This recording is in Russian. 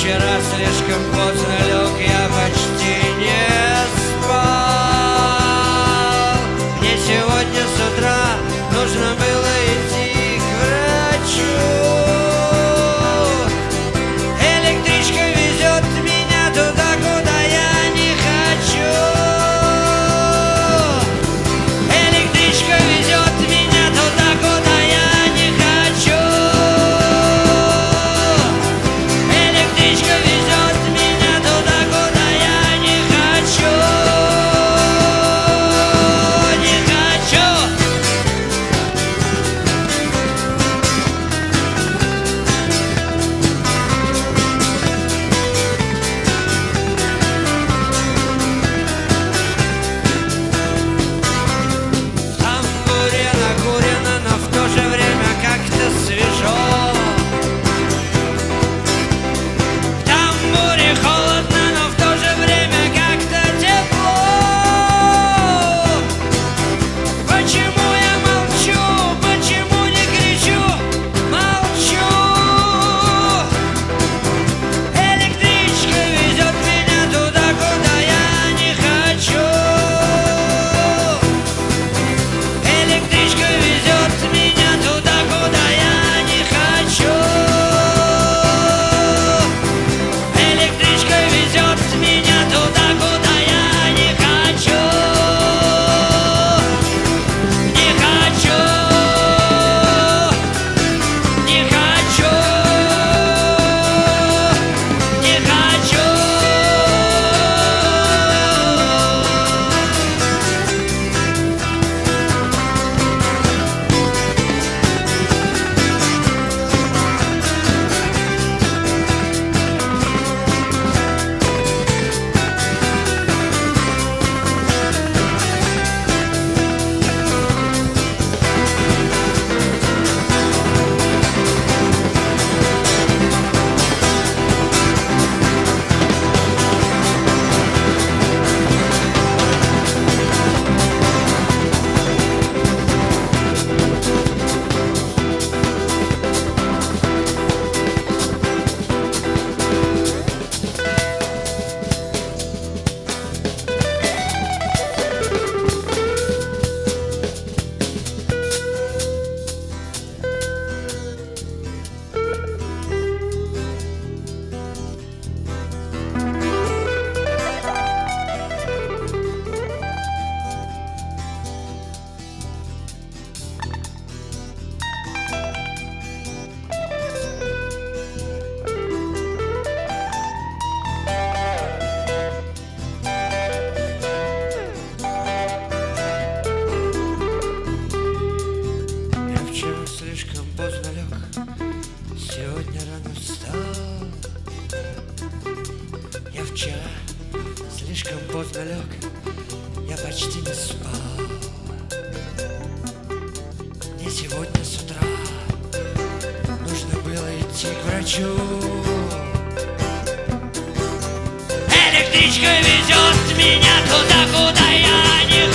вчера слишком поздно лег, я почти не спал. Мне сегодня с утра нужно было идти к врачу. Электричка везет меня туда, куда я не хочу. Электричка везет меня туда, куда я не хочу. Электричка везет меня туда, куда я не хочу. Не хочу. Тамбуре накурено, но в то же время как-то свежо. В тамбуре холодно, но в то же время как-то тепло. Почему я молчу? Почему не кричу? Молчу. Электричка везет меня туда, куда я не хочу. Электричка везет меня туда, куда я не хочу. Электричка везет меня туда, куда я не хочу. Не хочу. Не хочу. Не хочу. Я вчера слишком поздно лег, сегодня рано встал. Я вчера слишком поздно лег, я почти не спал. Мне сегодня с утра нужно было идти к врачу. Электричка везет меня туда, куда я не